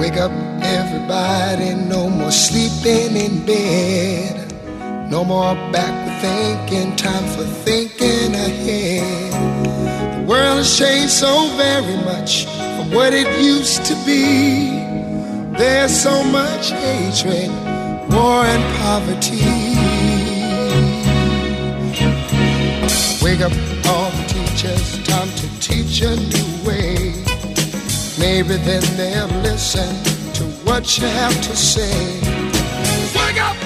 Wake up, everybody, no more sleeping in bed. No more backward thinking, time for thinking ahead. The world has changed so very much from what it used to be. There's so much hatred, war and poverty. Wake up all the teachers, time to teach a new way. Maybe then they'll listen to what you have to say. Wake up!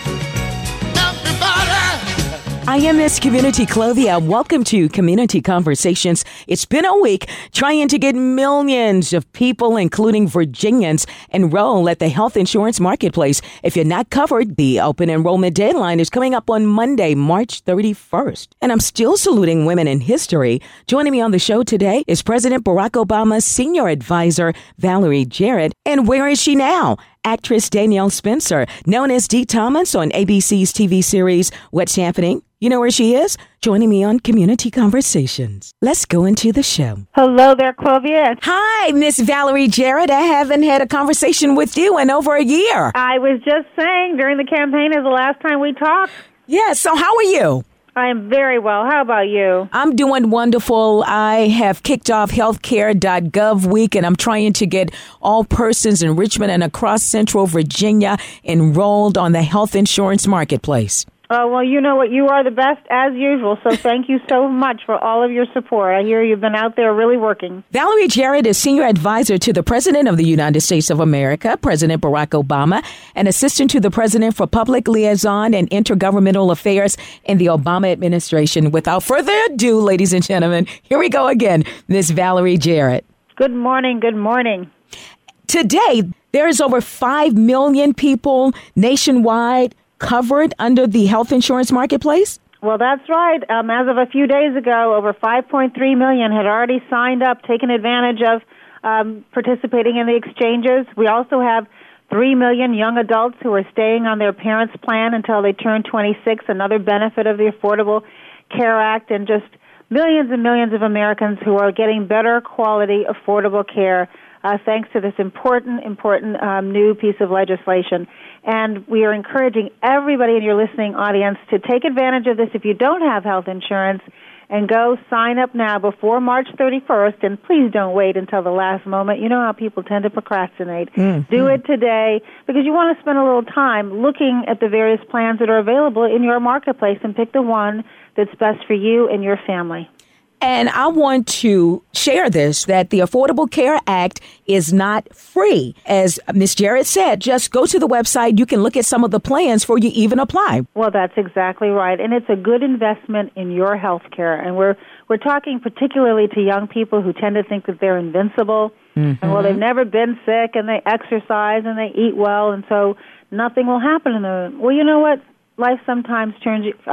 I am Miss Community Clovia. Welcome to Community Conversations. It's been a week trying to get millions of people, including Virginians, enroll at the health insurance marketplace. If you're not covered, the open enrollment deadline is coming up on Monday, March 31st. And I'm still saluting women in history. Joining me on the show today is President Barack Obama's senior advisor, Valerie Jarrett. And where is she now? Actress Danielle Spencer, known as Dee Thomas on ABC's TV series What's Happening. You know where she is? Joining me on Community Conversations. Let's go into the show. Hello there, Clovia. Hi, Miss Valerie Jarrett. I haven't had a conversation with you in over a year. I was just saying during the campaign is the last time we talked. Yeah, so how are you? I am very well. How about you? I'm doing wonderful. I have kicked off healthcare.gov week, and I'm trying to get all persons in Richmond and across Central Virginia enrolled on the health insurance marketplace. Oh, well, you know what? You are the best as usual, so thank you so much for all of your support. I hear you've been out there really working. Valerie Jarrett is senior advisor to the President of the United States of America, President Barack Obama, and assistant to the President for Public Liaison and Intergovernmental Affairs in the Obama administration. Without further ado, ladies and gentlemen, here we go again, Ms. Valerie Jarrett. Good morning. Good morning. Today, there is over 5 million people nationwide covered under the health insurance marketplace? Well, that's right. As of a few days ago, over 5.3 million had already signed up, taken advantage of participating in the exchanges. We also have 3 million young adults who are staying on their parents' plan until they turn 26, another benefit of the Affordable Care Act, and just millions and millions of Americans who are getting better quality, affordable care thanks to this important new piece of legislation. And we are encouraging everybody in your listening audience to take advantage of this if you don't have health insurance and go sign up now before March 31st. And please don't wait until the last moment. You know how people tend to procrastinate. Mm-hmm. Do it today because you want to spend a little time looking at the various plans that are available in your marketplace and pick the one that's best for you and your family. And I want to share this, that the Affordable Care Act is not free. As Ms. Jarrett said, just go to the website. You can look at some of the plans before you even apply. Well, that's exactly right. And it's a good investment in your health care. And we're talking particularly to young people who tend to think that they're invincible. Mm-hmm. And, well, they've never been sick, and they exercise, and they eat well, and so nothing will happen to them. Well, you know what? Life sometimes sends you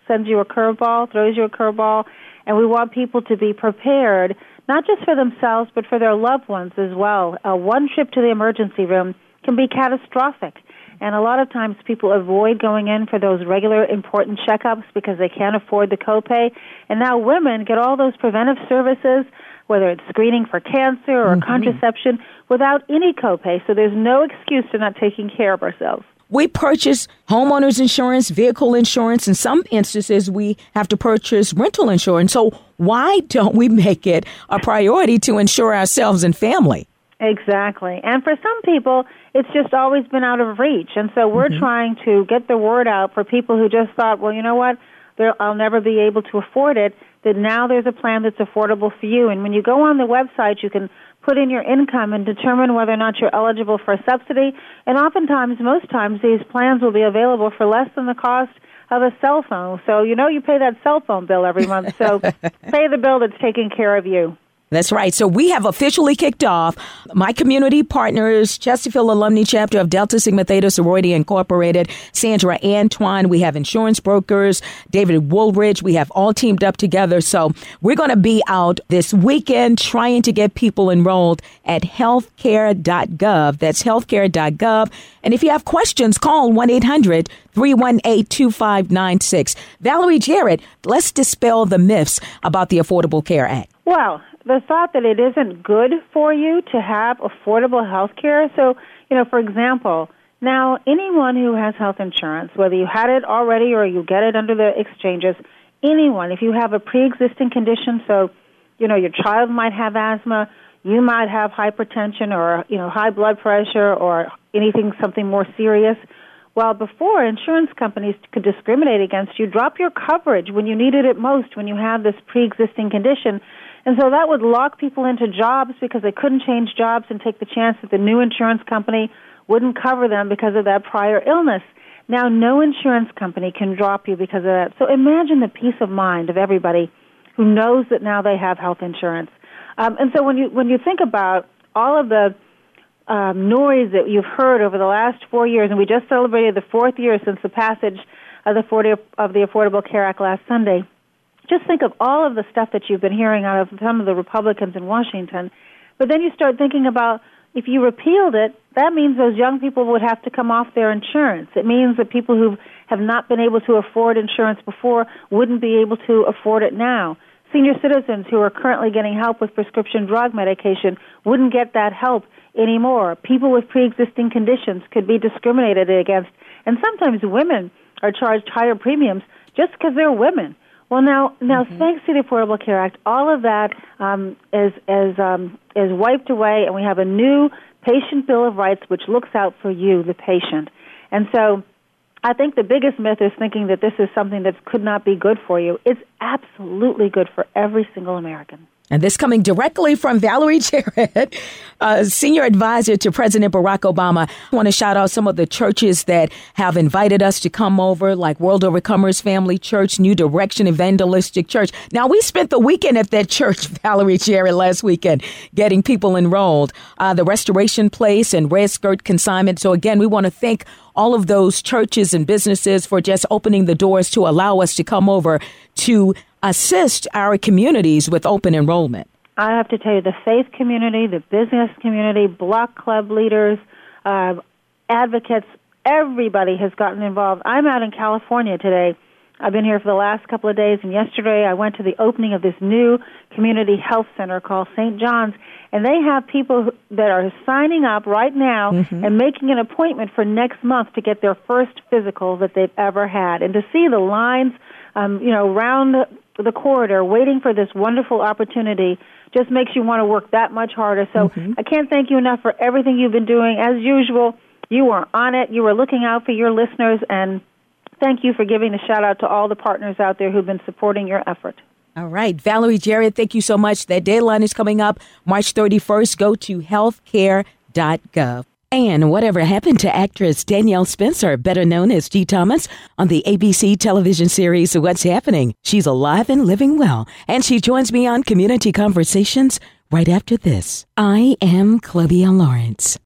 a curveball, throws you a curveball. And we want people to be prepared, not just for themselves, but for their loved ones as well. One trip to the emergency room can be catastrophic. And a lot of times people avoid going in for those regular important checkups because they can't afford the copay. And now women get all those preventive services, whether it's screening for cancer or contraception, without any copay. So there's no excuse to not taking care of ourselves. We purchase homeowners insurance, vehicle insurance. In some instances, we have to purchase rental insurance. So why don't we make it a priority to insure ourselves and family? Exactly. And for some people, it's just always been out of reach. And so we're trying to get the word out for people who just thought, well, you know what, I'll never be able to afford it, that now there's a plan that's affordable for you. And when you go on the website, you can put in your income and determine whether or not you're eligible for a subsidy. And oftentimes, most times, these plans will be available for less than the cost of a cell phone. So, you know, you pay that cell phone bill every month. So pay the bill that's taking care of you. That's right. So we have officially kicked off my community partners, Chesterfield Alumni Chapter of Delta Sigma Theta Sorority Incorporated, Sandra Antoine. We have insurance brokers, David Woolridge. We have all teamed up together. So we're going to be out this weekend trying to get people enrolled at healthcare.gov. That's healthcare.gov. And if you have questions, call 1-800-318-2596. Valerie Jarrett, let's dispel the myths about the Affordable Care Act. Well, the thought that it isn't good for you to have affordable health care. So, for example, now anyone who has health insurance, whether you had it already or you get it under the exchanges, anyone, if you have a pre-existing condition, so, your child might have asthma, you might have hypertension or, high blood pressure or something more serious. Well, before, insurance companies could discriminate against you, drop your coverage when you needed it most, when you have this pre-existing condition. And so that would lock people into jobs because they couldn't change jobs and take the chance that the new insurance company wouldn't cover them because of that prior illness. Now, no insurance company can drop you because of that. So imagine the peace of mind of everybody who knows that now they have health insurance. And so when you think about all of the noise that you've heard over the last 4 years, and we just celebrated the 4th year since the passage of the Affordable Care Act last Sunday, just think of all of the stuff that you've been hearing out of some of the Republicans in Washington. But then you start thinking about, if you repealed it, that means those young people would have to come off their insurance. It means that people who have not been able to afford insurance before wouldn't be able to afford it now. Senior citizens who are currently getting help with prescription drug medication wouldn't get that help anymore. People with pre-existing conditions could be discriminated against. And sometimes women are charged higher premiums just because they're women. Well, now, thanks to the Affordable Care Act, all of that is wiped away, and we have a new Patient Bill of Rights which looks out for you, the patient. And so I think the biggest myth is thinking that this is something that could not be good for you. It's absolutely good for every single American. And this coming directly from Valerie Jarrett, senior advisor to President Barack Obama. I want to shout out some of the churches that have invited us to come over, like World Overcomers Family Church, New Direction Evangelistic Church. Now, we spent the weekend at that church, Valerie Jarrett, last weekend, getting people enrolled. The Restoration Place and Red Skirt Consignment. So, again, we want to thank all of those churches and businesses for just opening the doors to allow us to come over to assist our communities with open enrollment. I have to tell you, the faith community, the business community, block club leaders, advocates, everybody has gotten involved. I'm out in California today. I've been here for the last couple of days, and yesterday I went to the opening of this new community health center called St. John's, and they have people that are signing up right now and making an appointment for next month to get their first physical that they've ever had. And to see the lines, around the corridor waiting for this wonderful opportunity just makes you want to work that much harder. So I can't thank you enough for everything you've been doing. As usual, you are on it. You are looking out for your listeners, and thank you for giving a shout-out to all the partners out there who've been supporting your effort. All right. Valerie Jarrett, thank you so much. That deadline is coming up March 31st. Go to healthcare.gov. And whatever happened to actress Danielle Spencer, better known as G. Thomas, on the ABC television series What's Happening? She's alive and living well, and she joins me on Community Conversations right after this. I am Clovia Lawrence.